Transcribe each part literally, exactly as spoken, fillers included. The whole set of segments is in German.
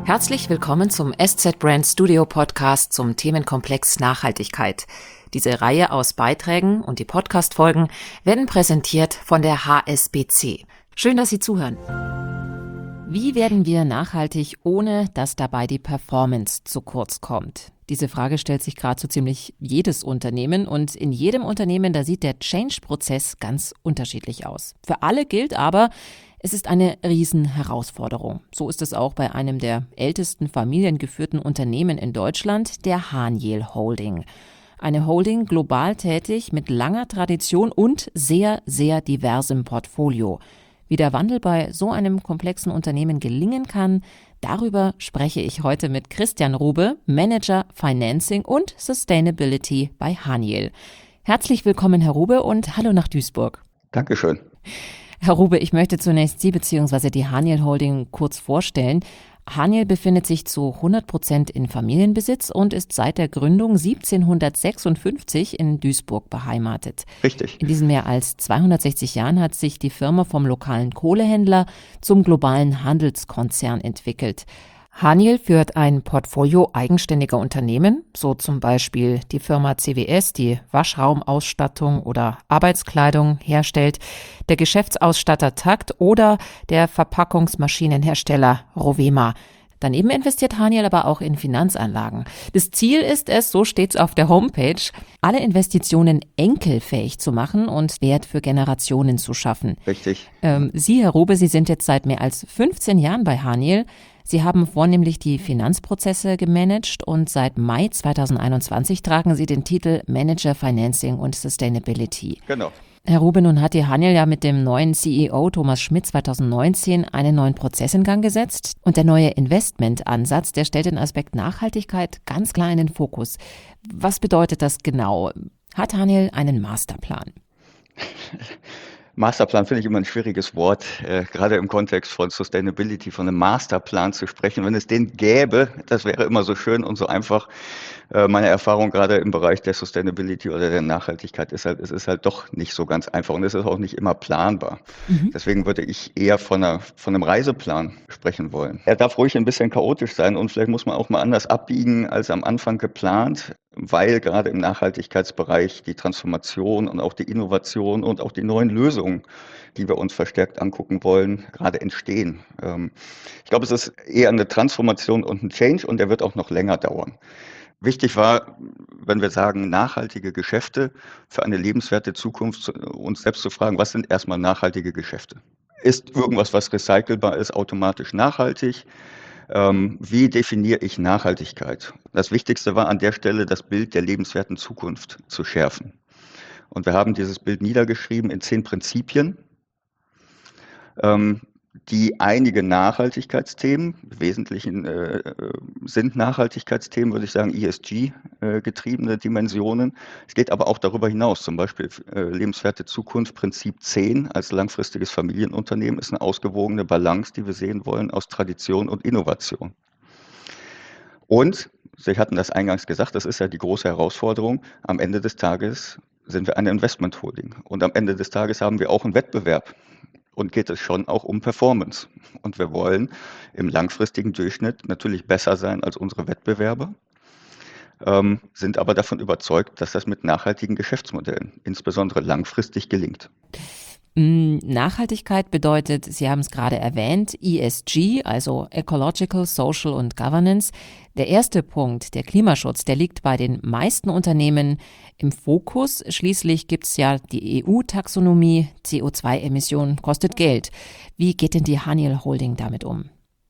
Herzlich willkommen zum S Z Brand Studio Podcast zum Themenkomplex Nachhaltigkeit. Diese Reihe aus Beiträgen und die Podcast-Folgen werden präsentiert von der H S B C. Schön, dass Sie zuhören. Wie werden wir nachhaltig, ohne dass dabei die Performance zu kurz kommt? Diese Frage stellt sich gerade so ziemlich jedes Unternehmen und in jedem Unternehmen, da sieht der Change-Prozess ganz unterschiedlich aus. Für alle gilt aber, es ist eine Riesenherausforderung. So ist es auch bei einem der ältesten familiengeführten Unternehmen in Deutschland, der Haniel Holding. Eine Holding global tätig mit langer Tradition und sehr, sehr diversem Portfolio. Wie der Wandel bei so einem komplexen Unternehmen gelingen kann, darüber spreche ich heute mit Christian Rube, Manager Financing und Sustainability bei Haniel. Herzlich willkommen, Herr Rube, und hallo nach Duisburg. Dankeschön. Herr Rube, ich möchte zunächst Sie bzw. die Haniel Holding kurz vorstellen. Haniel befindet sich zu hundert Prozent in Familienbesitz und ist seit der Gründung siebzehnhundertsechsundfünfzig in Duisburg beheimatet. Richtig. In diesen mehr als zweihundertsechzig Jahren hat sich die Firma vom lokalen Kohlehändler zum globalen Handelskonzern entwickelt. Haniel führt ein Portfolio eigenständiger Unternehmen, so zum Beispiel die Firma C W S, die Waschraumausstattung oder Arbeitskleidung herstellt, der Geschäftsausstatter Takt oder der Verpackungsmaschinenhersteller Rovema. Daneben investiert Haniel aber auch in Finanzanlagen. Das Ziel ist es, so steht's auf der Homepage, alle Investitionen enkelfähig zu machen und Wert für Generationen zu schaffen. Richtig. Ähm, Sie, Herr Rube, Sie sind jetzt seit mehr als fünfzehn Jahren bei Haniel. Sie haben vornehmlich die Finanzprozesse gemanagt und seit Mai zweitausendeinundzwanzig tragen Sie den Titel Manager Financing und Sustainability. Genau. Herr Rube, nun hat die Haniel ja mit dem neuen C E O Thomas Schmidt zweitausendneunzehn einen neuen Prozess in Gang gesetzt. Und der neue Investmentansatz, der stellt den Aspekt Nachhaltigkeit ganz klar in den Fokus. Was bedeutet das genau? Hat Haniel einen Masterplan? Masterplan finde ich immer ein schwieriges Wort, äh, gerade im Kontext von Sustainability, von einem Masterplan zu sprechen. Wenn es den gäbe, das wäre immer so schön und so einfach. Äh, meine Erfahrung gerade im Bereich der Sustainability oder der Nachhaltigkeit ist halt, es ist halt doch nicht so ganz einfach und es ist auch nicht immer planbar. Mhm. Deswegen würde ich eher von, einer, von einem Reiseplan sprechen wollen. Er darf ruhig ein bisschen chaotisch sein und vielleicht muss man auch mal anders abbiegen als am Anfang geplant, weil gerade im Nachhaltigkeitsbereich die Transformation und auch die Innovation und auch die neuen Lösungen, die wir uns verstärkt angucken wollen, gerade entstehen. Ich glaube, es ist eher eine Transformation und ein Change und der wird auch noch länger dauern. Wichtig war, wenn wir sagen nachhaltige Geschäfte für eine lebenswerte Zukunft, uns selbst zu fragen, was sind erstmal nachhaltige Geschäfte? Ist irgendwas, was recycelbar ist, automatisch nachhaltig? Ähm, wie definiere ich Nachhaltigkeit? Das Wichtigste war an der Stelle, das Bild der lebenswerten Zukunft zu schärfen. Und wir haben dieses Bild niedergeschrieben in zehn Prinzipien, ähm, die einige Nachhaltigkeitsthemen, im Wesentlichen äh, sind Nachhaltigkeitsthemen, würde ich sagen, E S G-getriebene äh, Dimensionen. Es geht aber auch darüber hinaus, zum Beispiel äh, lebenswerte Zukunft, Prinzip zehn als langfristiges Familienunternehmen ist eine ausgewogene Balance, die wir sehen wollen aus Tradition und Innovation. Und, Sie hatten das eingangs gesagt, das ist ja die große Herausforderung, am Ende des Tages sind wir eine Investment-Holding und am Ende des Tages haben wir auch einen Wettbewerb. Und geht es schon auch um Performance. Und wir wollen im langfristigen Durchschnitt natürlich besser sein als unsere Wettbewerber, ähm, sind aber davon überzeugt, dass das mit nachhaltigen Geschäftsmodellen insbesondere langfristig gelingt. Nachhaltigkeit bedeutet, Sie haben es gerade erwähnt, E S G, also Ecological, Social und Governance. Der erste Punkt, der Klimaschutz, der liegt bei den meisten Unternehmen im Fokus. Schließlich gibt es ja die E U-Taxonomie, C O zwei Emissionen kostet Geld. Wie geht denn die Haniel Holding damit um?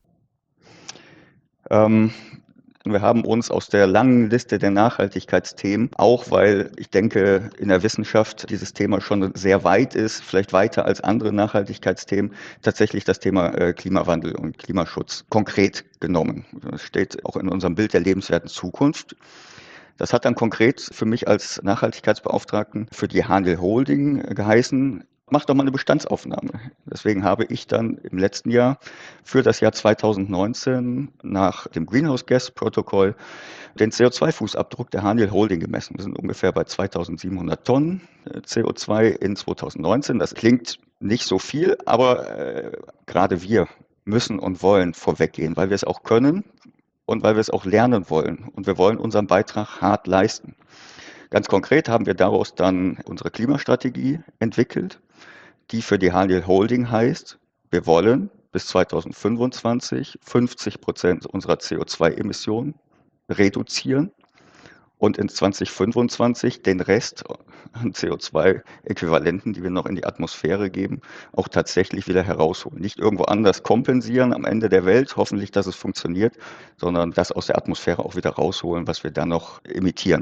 Ähm Wir haben uns aus der langen Liste der Nachhaltigkeitsthemen, auch weil ich denke, in der Wissenschaft dieses Thema schon sehr weit ist, vielleicht weiter als andere Nachhaltigkeitsthemen, tatsächlich das Thema Klimawandel und Klimaschutz konkret genommen. Das steht auch in unserem Bild der lebenswerten Zukunft. Das hat dann konkret für mich als Nachhaltigkeitsbeauftragten für die Haniel Holding geheißen, mach doch mal eine Bestandsaufnahme. Deswegen habe ich dann im letzten Jahr für das Jahr zweitausendneunzehn nach dem Greenhouse Gas Protokoll den C O zwei Fußabdruck der Haniel Holding gemessen. Wir sind ungefähr bei zweitausendsiebenhundert Tonnen C O zwei in zweitausendneunzehn. Das klingt nicht so viel, aber äh, gerade wir müssen und wollen vorweggehen, weil wir es auch können und weil wir es auch lernen wollen. Und wir wollen unseren Beitrag hart leisten. Ganz konkret haben wir daraus dann unsere Klimastrategie entwickelt, die für die Haniel Holding heißt, wir wollen bis zweitausendfünfundzwanzig fünfzig Prozent unserer C O zwei Emissionen reduzieren und in zweitausendfünfundzwanzig den Rest an C O zwei Äquivalenten, die wir noch in die Atmosphäre geben, auch tatsächlich wieder herausholen. Nicht irgendwo anders kompensieren am Ende der Welt, hoffentlich, dass es funktioniert, sondern das aus der Atmosphäre auch wieder rausholen, was wir dann noch emittieren.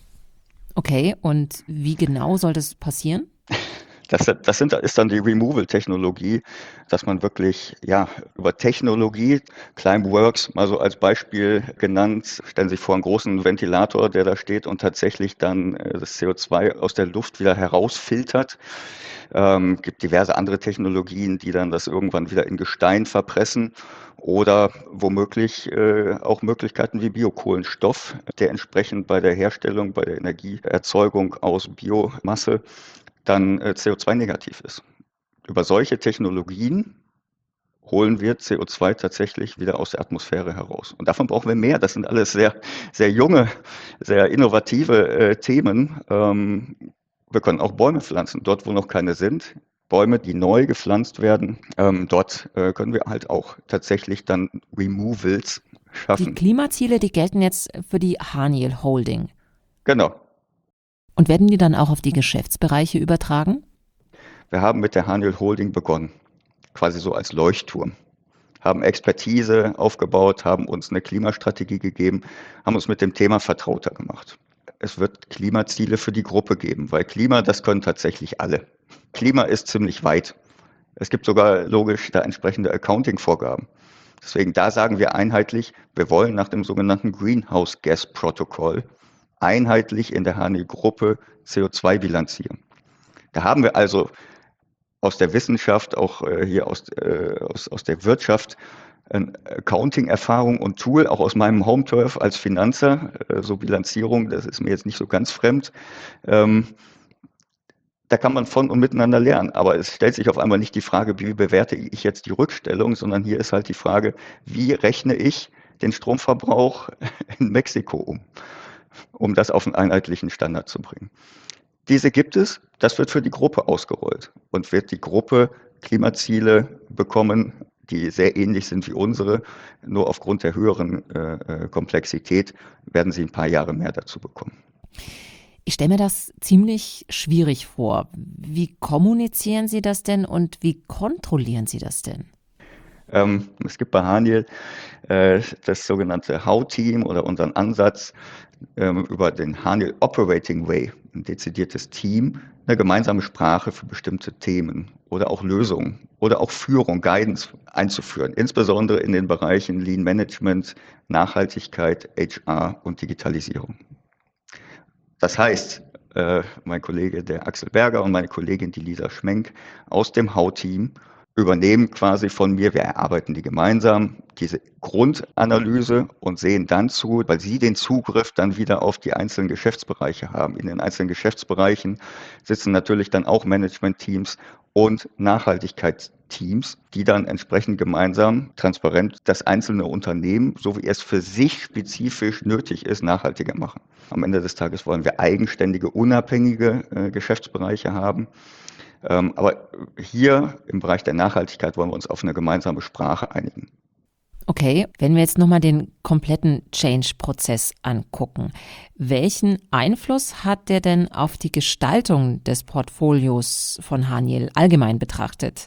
Okay, und wie genau soll das passieren? Das, das sind, ist dann die Removal-Technologie, dass man wirklich ja, über Technologie, Climeworks mal so als Beispiel genannt, stellen Sie sich vor einen großen Ventilator, der da steht und tatsächlich dann das C O zwei aus der Luft wieder herausfiltert. Ähm, gibt diverse andere Technologien, die dann das irgendwann wieder in Gestein verpressen oder womöglich äh, auch Möglichkeiten wie Biokohlenstoff, der entsprechend bei der Herstellung, bei der Energieerzeugung aus Biomasse dann äh, C O zwei negativ ist. Über solche Technologien holen wir C O zwei tatsächlich wieder aus der Atmosphäre heraus. Und davon brauchen wir mehr. Das sind alles sehr, sehr junge, sehr innovative äh, Themen. Ähm, wir können auch Bäume pflanzen, dort wo noch keine sind. Bäume, die neu gepflanzt werden, ähm, dort äh, können wir halt auch tatsächlich dann Removals schaffen. Die Klimaziele, die gelten jetzt für die Haniel Holding. Genau. Und werden die dann auch auf die Geschäftsbereiche übertragen? Wir haben mit der Haniel Holding begonnen, quasi so als Leuchtturm, haben Expertise aufgebaut, haben uns eine Klimastrategie gegeben, haben uns mit dem Thema vertrauter gemacht. Es wird Klimaziele für die Gruppe geben, weil Klima, das können tatsächlich alle. Klima ist ziemlich weit. Es gibt sogar logisch da entsprechende Accounting-Vorgaben. Deswegen da sagen wir einheitlich, wir wollen nach dem sogenannten Greenhouse Gas Protocol einheitlich in der Haniel-Gruppe C O zwei bilanzieren. Da haben wir also aus der Wissenschaft, auch äh, hier aus, äh, aus, aus der Wirtschaft, äh, Accounting-Erfahrung und Tool, auch aus meinem Home-Turf als Finanzer, äh, so Bilanzierung, das ist mir jetzt nicht so ganz fremd. Ähm, da kann man von und miteinander lernen, aber es stellt sich auf einmal nicht die Frage, wie bewerte ich jetzt die Rückstellung, sondern hier ist halt die Frage, wie rechne ich den Stromverbrauch in Mexiko um, um das auf einen einheitlichen Standard zu bringen. Diese gibt es, das wird für die Gruppe ausgerollt und wird die Gruppe Klimaziele bekommen, die sehr ähnlich sind wie unsere, nur aufgrund der höheren äh, Komplexität werden sie ein paar Jahre mehr dazu bekommen. Ich stelle mir das ziemlich schwierig vor. Wie kommunizieren Sie das denn und wie kontrollieren Sie das denn? Ähm, es gibt bei Haniel äh, das sogenannte How Team oder unseren Ansatz, ähm, über den Haniel Operating Way, ein dezidiertes Team, eine gemeinsame Sprache für bestimmte Themen oder auch Lösungen oder auch Führung, Guidance einzuführen, insbesondere in den Bereichen Lean Management, Nachhaltigkeit, H R und Digitalisierung. Das heißt, äh, mein Kollege, der Axel Berger und meine Kollegin, die Lisa Schmenk aus dem How Team übernehmen quasi von mir, wir erarbeiten die gemeinsam, diese Grundanalyse und sehen dann zu, weil sie den Zugriff dann wieder auf die einzelnen Geschäftsbereiche haben. In den einzelnen Geschäftsbereichen sitzen natürlich dann auch Management-Teams und Nachhaltigkeitsteams, die dann entsprechend gemeinsam transparent das einzelne Unternehmen, so wie es für sich spezifisch nötig ist, nachhaltiger machen. Am Ende des Tages wollen wir eigenständige, unabhängige äh, Geschäftsbereiche haben. Ähm, aber hier im Bereich der Nachhaltigkeit wollen wir uns auf eine gemeinsame Sprache einigen. Okay, wenn wir jetzt nochmal den kompletten Change-Prozess angucken, welchen Einfluss hat der denn auf die Gestaltung des Portfolios von Haniel allgemein betrachtet?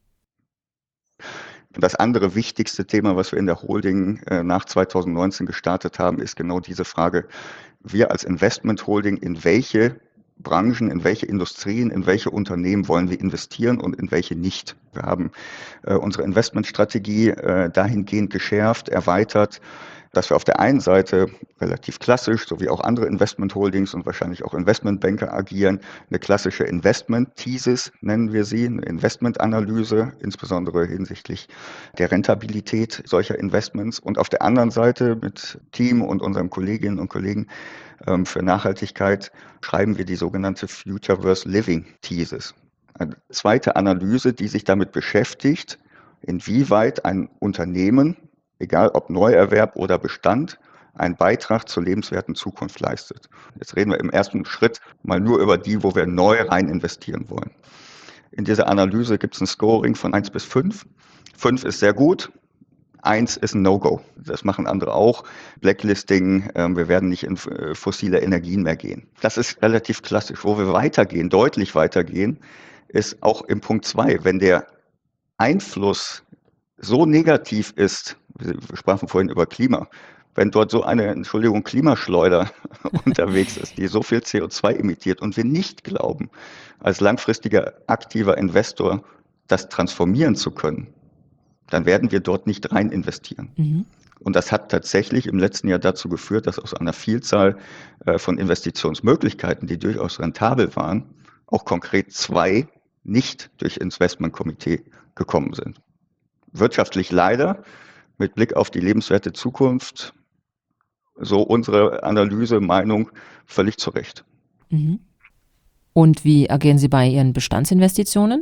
Das andere wichtigste Thema, was wir in der Holding äh, nach zweitausendneunzehn gestartet haben, ist genau diese Frage, wir als Investment Holding, in welche Branchen, in welche Industrien, in welche Unternehmen wollen wir investieren und in welche nicht. Wir haben äh, unsere Investmentstrategie äh, dahingehend geschärft, erweitert, dass wir auf der einen Seite relativ klassisch, so wie auch andere Investment-Holdings und wahrscheinlich auch Investmentbanker agieren, eine klassische Investment-Thesis nennen wir sie, eine Investmentanalyse, insbesondere hinsichtlich der Rentabilität solcher Investments. Und auf der anderen Seite mit Team und unseren Kolleginnen und Kollegen ähm, für Nachhaltigkeit schreiben wir die sogenannte Futureverse Living Thesis. Eine zweite Analyse, die sich damit beschäftigt, inwieweit ein Unternehmen, egal ob Neuerwerb oder Bestand, einen Beitrag zur lebenswerten Zukunft leistet. Jetzt reden wir im ersten Schritt mal nur über die, wo wir neu rein investieren wollen. In dieser Analyse gibt es ein Scoring von eins bis fünf. fünf ist sehr gut, eins ist ein No-Go. Das machen andere auch. Blacklisting, äh, wir werden nicht in äh, fossile Energien mehr gehen. Das ist relativ klassisch. Wo wir weitergehen, deutlich weitergehen, ist auch im Punkt zwei, wenn der Einfluss so negativ ist, wir sprachen vorhin über Klima, wenn dort so eine, Entschuldigung, Klimaschleuder unterwegs ist, die so viel C O zwei emittiert und wir nicht glauben, als langfristiger aktiver Investor das transformieren zu können, dann werden wir dort nicht rein investieren. Mhm. Und das hat tatsächlich im letzten Jahr dazu geführt, dass aus einer Vielzahl äh, von Investitionsmöglichkeiten, die durchaus rentabel waren, auch konkret zwei nicht durch Investmentkomitee gekommen sind. Wirtschaftlich leider, mit Blick auf die lebenswerte Zukunft, so unsere Analyse, Meinung, völlig zu Recht. Mhm. Und wie agieren Sie bei Ihren Bestandsinvestitionen?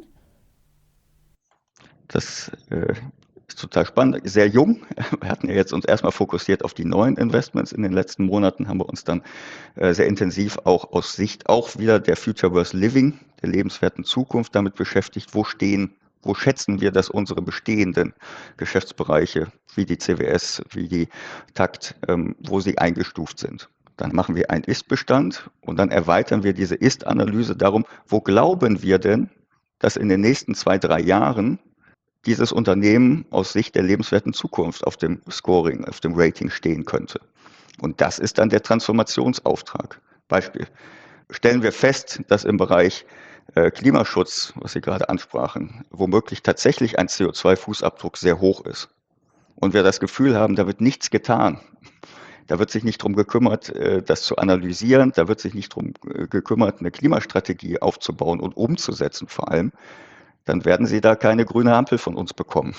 Das äh, ist total spannend, sehr jung. Wir hatten ja jetzt uns erstmal fokussiert auf die neuen Investments. In den letzten Monaten haben wir uns dann äh, sehr intensiv auch aus Sicht auch wieder der Future Worth Living, der lebenswerten Zukunft damit beschäftigt. Wo stehen, wo schätzen wir, dass unsere bestehenden Geschäftsbereiche wie die C W S, wie die Takt, ähm, wo sie eingestuft sind. Dann machen wir einen Ist-Bestand und dann erweitern wir diese Ist-Analyse darum, wo glauben wir denn, dass in den nächsten zwei, drei Jahren dieses Unternehmen aus Sicht der lebenswerten Zukunft auf dem Scoring, auf dem Rating stehen könnte. Und das ist dann der Transformationsauftrag. Beispiel. Stellen wir fest, dass im Bereich äh, Klimaschutz, was Sie gerade ansprachen, womöglich tatsächlich ein C O zwei Fußabdruck sehr hoch ist. Und wir das Gefühl haben, da wird nichts getan. Da wird sich nicht darum gekümmert, äh, das zu analysieren. Da wird sich nicht darum äh, gekümmert, eine Klimastrategie aufzubauen und umzusetzen vor allem. Dann werden Sie da keine grüne Ampel von uns bekommen.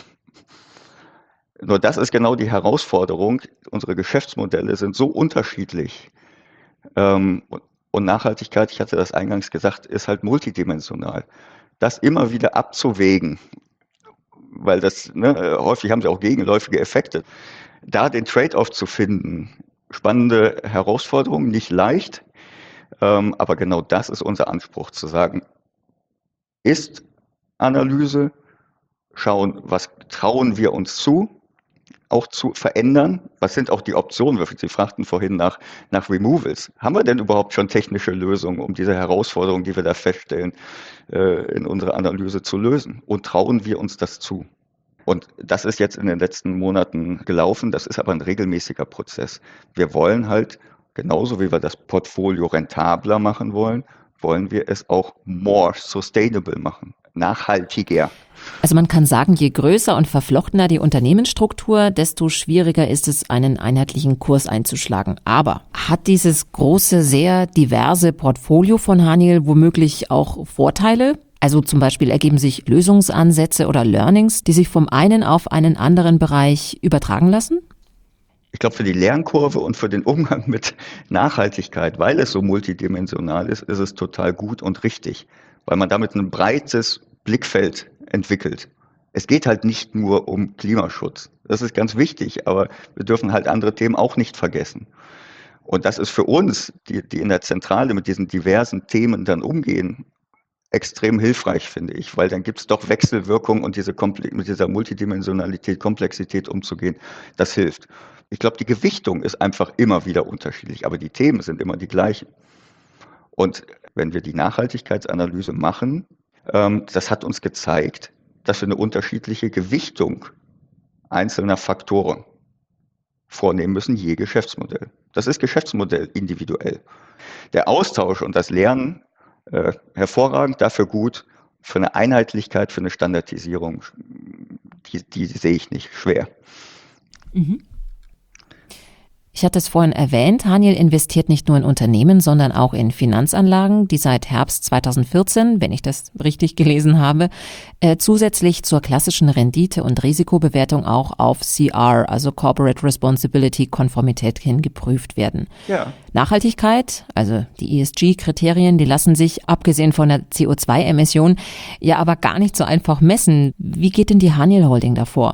Nur das ist genau die Herausforderung. Unsere Geschäftsmodelle sind so unterschiedlich. Ähm, und Nachhaltigkeit, ich hatte das eingangs gesagt, ist halt multidimensional. Das immer wieder abzuwägen, weil das, ne, häufig haben sie auch gegenläufige Effekte. Da den Trade-off zu finden, spannende Herausforderung, nicht leicht, ähm, aber genau das ist unser Anspruch, zu sagen, ist Analyse, schauen, was trauen wir uns zu, auch zu verändern. Was sind auch die Optionen? Sie fragten vorhin nach, nach Removals. Haben wir denn überhaupt schon technische Lösungen, um diese Herausforderungen, die wir da feststellen, in unserer Analyse zu lösen? Und trauen wir uns das zu? Und das ist jetzt in den letzten Monaten gelaufen. Das ist aber ein regelmäßiger Prozess. Wir wollen halt, genauso wie wir das Portfolio rentabler machen wollen, wollen wir es auch more sustainable machen, nachhaltiger. Also man kann sagen, je größer und verflochtener die Unternehmensstruktur, desto schwieriger ist es, einen einheitlichen Kurs einzuschlagen. Aber hat dieses große, sehr diverse Portfolio von Haniel womöglich auch Vorteile? Also zum Beispiel ergeben sich Lösungsansätze oder Learnings, die sich vom einen auf einen anderen Bereich übertragen lassen? Ich glaube, für die Lernkurve und für den Umgang mit Nachhaltigkeit, weil es so multidimensional ist, ist es total gut und richtig, weil man damit ein breites Blickfeld entwickelt. Es geht halt nicht nur um Klimaschutz. Das ist ganz wichtig, aber wir dürfen halt andere Themen auch nicht vergessen. Und das ist für uns, die, die in der Zentrale mit diesen diversen Themen dann umgehen, extrem hilfreich, finde ich, weil dann gibt es doch Wechselwirkungen und diese Komple- mit dieser Multidimensionalität, Komplexität umzugehen, das hilft. Ich glaube, die Gewichtung ist einfach immer wieder unterschiedlich, aber die Themen sind immer die gleichen. Und wenn wir die Nachhaltigkeitsanalyse machen, ähm, das hat uns gezeigt, dass wir eine unterschiedliche Gewichtung einzelner Faktoren vornehmen müssen, je Geschäftsmodell. Das ist Geschäftsmodell individuell. Der Austausch und das Lernen äh, hervorragend, dafür gut, für eine Einheitlichkeit, für eine Standardisierung, die, die sehe ich nicht, schwer. Mhm. Ich hatte es vorhin erwähnt, Haniel investiert nicht nur in Unternehmen, sondern auch in Finanzanlagen, die seit Herbst zweitausendvierzehn, wenn ich das richtig gelesen habe, äh, zusätzlich zur klassischen Rendite- und Risikobewertung auch auf C R, also Corporate Responsibility Konformität hin geprüft werden. Ja. Nachhaltigkeit, also die E S G-Kriterien, die lassen sich, abgesehen von der C O zwei Emission, ja aber gar nicht so einfach messen. Wie geht denn die Haniel Holding davor?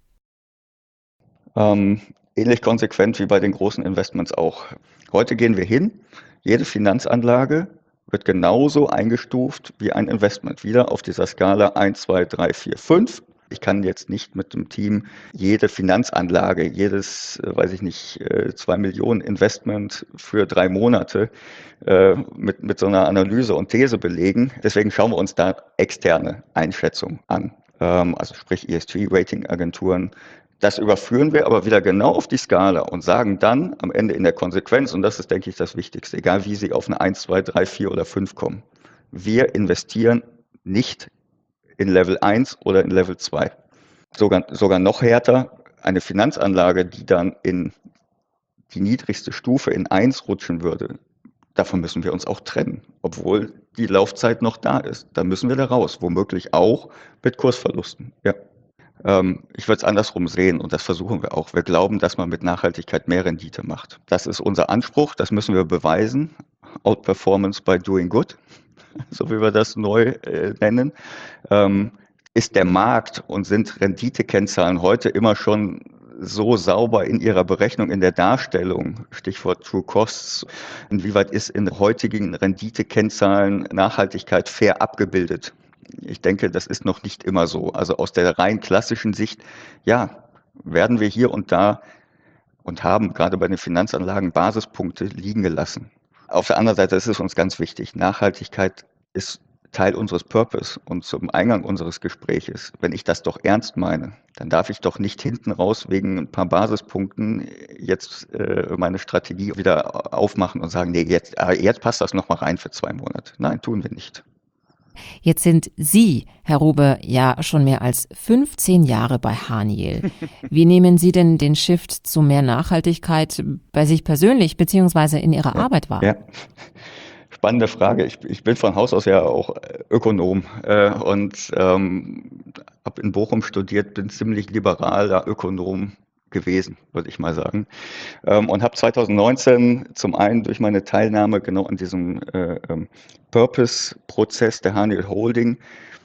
Ähm, ähnlich konsequent wie bei den großen Investments auch. Heute gehen wir hin, jede Finanzanlage wird genauso eingestuft wie ein Investment, wieder auf dieser Skala eins, zwei, drei, vier, fünf. Ich kann jetzt nicht mit dem Team jede Finanzanlage, jedes, weiß ich nicht, zwei Millionen Investment für drei Monate äh, mit, mit so einer Analyse und These belegen. Deswegen schauen wir uns da externe Einschätzungen an. Ähm, also sprich E S G-Rating-Agenturen. Das überführen wir aber wieder genau auf die Skala und sagen dann am Ende in der Konsequenz, und das ist, denke ich, das Wichtigste, egal wie Sie auf eine eins, zwei, drei, vier oder fünf kommen, wir investieren nicht in Level eins oder in Level zwei. Sogar, sogar noch härter, eine Finanzanlage, die dann in die niedrigste Stufe in eins rutschen würde, davon müssen wir uns auch trennen, obwohl die Laufzeit noch da ist. Da müssen wir da raus, womöglich auch mit Kursverlusten. Ja. Ich würde es andersrum sehen und das versuchen wir auch. Wir glauben, dass man mit Nachhaltigkeit mehr Rendite macht. Das ist unser Anspruch, das müssen wir beweisen. Outperformance by doing good, so wie wir das neu äh, nennen. Ähm, ist der Markt und sind Renditekennzahlen heute immer schon so sauber in ihrer Berechnung, in der Darstellung, Stichwort True Costs, inwieweit ist in heutigen Renditekennzahlen Nachhaltigkeit fair abgebildet? Ich denke, das ist noch nicht immer so. Also aus der rein klassischen Sicht, ja, werden wir hier und da und haben gerade bei den Finanzanlagen Basispunkte liegen gelassen. Auf der anderen Seite ist es uns ganz wichtig, Nachhaltigkeit ist Teil unseres Purpose und zum Eingang unseres Gespräches. Wenn ich das doch ernst meine, dann darf ich doch nicht hinten raus wegen ein paar Basispunkten jetzt äh, meine Strategie wieder aufmachen und sagen, nee, jetzt, jetzt passt das nochmal rein für zwei Monate. Nein, tun wir nicht. Jetzt sind Sie, Herr Rube, ja schon mehr als fünfzehn Jahre bei Haniel. Wie nehmen Sie denn den Shift zu mehr Nachhaltigkeit bei sich persönlich beziehungsweise in Ihrer ja, Arbeit wahr? Ja. Spannende Frage. Ich, ich bin von Haus aus ja auch Ökonom äh, und ähm, habe in Bochum studiert, bin ziemlich liberaler Ökonom gewesen, würde ich mal sagen. Ähm, und habe zweitausendneunzehn zum einen durch meine Teilnahme genau an diesem äh, ähm, Purpose-Prozess der Haniel Holding,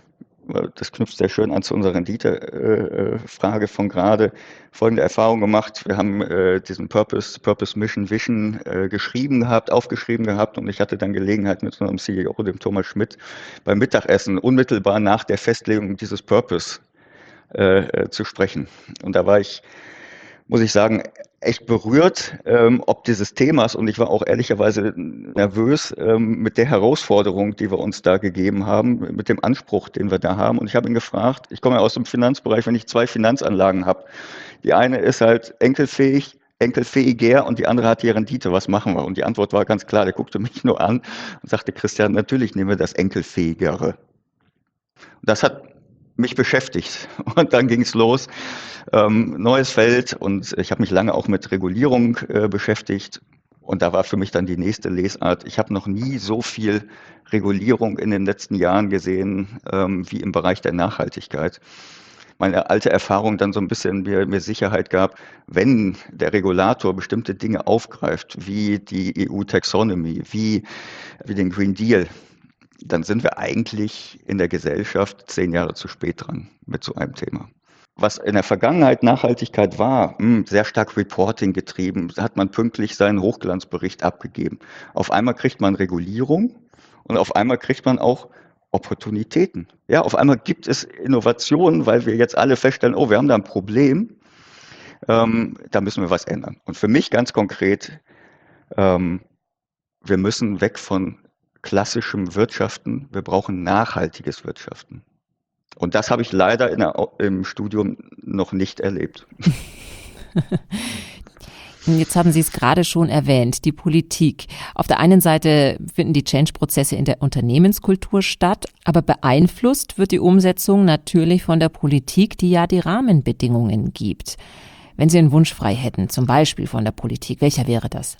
das knüpft sehr schön an zu unserer Rendite-Frage äh, von gerade, folgende Erfahrung gemacht. Wir haben äh, diesen Purpose, Purpose Mission Vision äh, geschrieben gehabt, aufgeschrieben gehabt und ich hatte dann Gelegenheit mit unserem C E O, dem Thomas Schmidt, beim Mittagessen unmittelbar nach der Festlegung dieses Purpose äh, zu sprechen. Und da war ich, muss ich sagen, echt berührt, ähm, ob dieses Themas, und ich war auch ehrlicherweise nervös ähm, mit der Herausforderung, die wir uns da gegeben haben, mit dem Anspruch, den wir da haben. Und ich habe ihn gefragt, ich komme ja aus dem Finanzbereich, wenn ich zwei Finanzanlagen habe, die eine ist halt enkelfähig, enkelfähiger und die andere hat die Rendite, was machen wir? Und die Antwort war ganz klar, der guckte mich nur an und sagte, Christian, natürlich nehmen wir das enkelfähigere. Und das hat mich beschäftigt und dann ging es los, ähm, neues Feld und ich habe mich lange auch mit Regulierung äh, beschäftigt und da war für mich dann die nächste Lesart. Ich habe noch nie so viel Regulierung in den letzten Jahren gesehen ähm, wie im Bereich der Nachhaltigkeit. Meine alte Erfahrung dann so ein bisschen mir, mir Sicherheit gab, wenn der Regulator bestimmte Dinge aufgreift, wie die E U-Taxonomy, wie, wie den Green Deal, dann sind wir eigentlich in der Gesellschaft zehn Jahre zu spät dran mit so einem Thema. Was in der Vergangenheit Nachhaltigkeit war, mh, sehr stark Reporting getrieben, da hat man pünktlich seinen Hochglanzbericht abgegeben. Auf einmal kriegt man Regulierung und auf einmal kriegt man auch Opportunitäten. Ja, auf einmal gibt es Innovationen, weil wir jetzt alle feststellen, oh, wir haben da ein Problem, ähm, da müssen wir was ändern. Und für mich ganz konkret, ähm, wir müssen weg von klassischem Wirtschaften, wir brauchen nachhaltiges Wirtschaften. Und das habe ich leider in der, im Studium noch nicht erlebt. Jetzt haben Sie es gerade schon erwähnt, die Politik. Auf der einen Seite finden die Change-Prozesse in der Unternehmenskultur statt, aber beeinflusst wird die Umsetzung natürlich von der Politik, die ja die Rahmenbedingungen gibt. Wenn Sie einen Wunsch frei hätten, zum Beispiel von der Politik, welcher wäre das?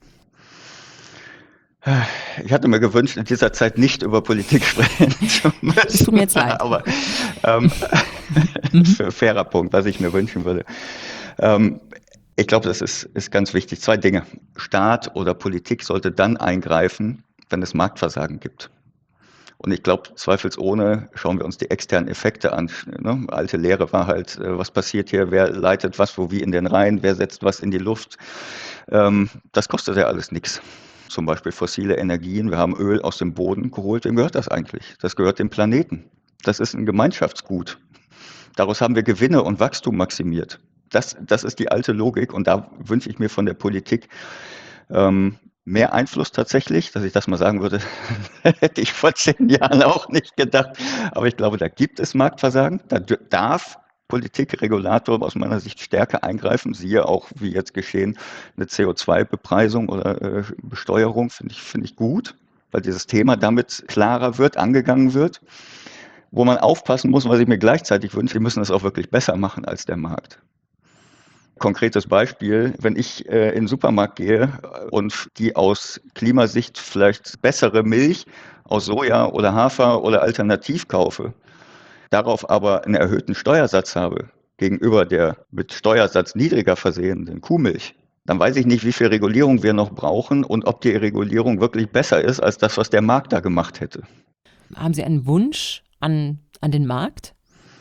Ich hatte mir gewünscht, in dieser Zeit nicht über Politik sprechen zu müssen. Es tut mir jetzt leid. Aber ähm, das ist ein fairer Punkt, was ich mir wünschen würde. Ähm, ich glaube, das ist, ist ganz wichtig. Zwei Dinge. Staat oder Politik sollte dann eingreifen, wenn es Marktversagen gibt. Und ich glaube, zweifelsohne schauen wir uns die externen Effekte an. Ne? Alte Lehre war halt, was passiert hier, wer leitet was wo wie in den Rhein, wer setzt was in die Luft. Ähm, das kostet ja alles nichts. Zum Beispiel fossile Energien. Wir haben Öl aus dem Boden geholt. Wem gehört das eigentlich? Das gehört dem Planeten. Das ist ein Gemeinschaftsgut. Daraus haben wir Gewinne und Wachstum maximiert. Das, das ist die alte Logik. Und da wünsche ich mir von der Politik ähm, mehr Einfluss tatsächlich. Dass ich das mal sagen würde, hätte ich vor zehn Jahren auch nicht gedacht. Aber ich glaube, da gibt es Marktversagen. Da darf Politik, Regulator aus meiner Sicht stärker eingreifen, siehe auch, wie jetzt geschehen, eine C O zwei Bepreisung oder äh, Besteuerung, finde ich, finde ich gut, weil dieses Thema damit klarer wird, angegangen wird. Wo man aufpassen muss, was ich mir gleichzeitig wünsche, wir müssen es auch wirklich besser machen als der Markt. Konkretes Beispiel, wenn ich äh, in den Supermarkt gehe und die aus Klimasicht vielleicht bessere Milch aus Soja oder Hafer oder Alternativ kaufe, darauf aber einen erhöhten Steuersatz habe gegenüber der mit Steuersatz niedriger versehenen Kuhmilch, dann weiß ich nicht, wie viel Regulierung wir noch brauchen und ob die Regulierung wirklich besser ist als das, was der Markt da gemacht hätte. Haben Sie einen Wunsch an, an den Markt?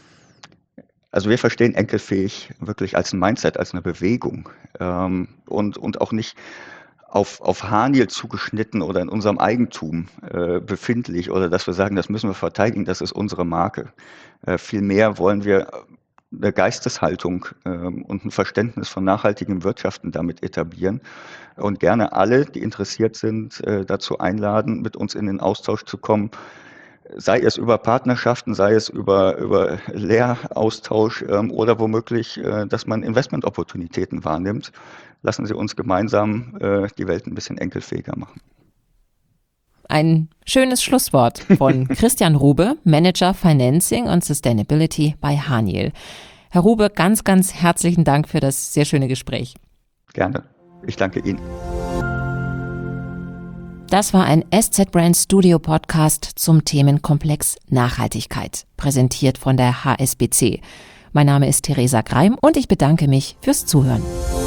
Also wir verstehen enkelfähig wirklich als ein Mindset, als eine Bewegung ähm, und, und auch nicht auf, auf Haniel zugeschnitten oder in unserem Eigentum äh, befindlich oder dass wir sagen, das müssen wir verteidigen, das ist unsere Marke. Äh, vielmehr wollen wir eine Geisteshaltung äh, und ein Verständnis von nachhaltigem Wirtschaften damit etablieren und gerne alle, die interessiert sind, äh, dazu einladen, mit uns in den Austausch zu kommen, sei es über Partnerschaften, sei es über, über Lehraustausch ähm, oder womöglich, äh, dass man Investmentopportunitäten wahrnimmt. Lassen Sie uns gemeinsam äh, die Welt ein bisschen enkelfähiger machen. Ein schönes Schlusswort von Christian Rube, Manager Financing und Sustainability bei Haniel. Herr Rube, ganz, ganz herzlichen Dank für das sehr schöne Gespräch. Gerne. Ich danke Ihnen. Das war ein S Z Brand Studio Podcast zum Themenkomplex Nachhaltigkeit, präsentiert von der H S B C. Mein Name ist Theresa Greim und ich bedanke mich fürs Zuhören.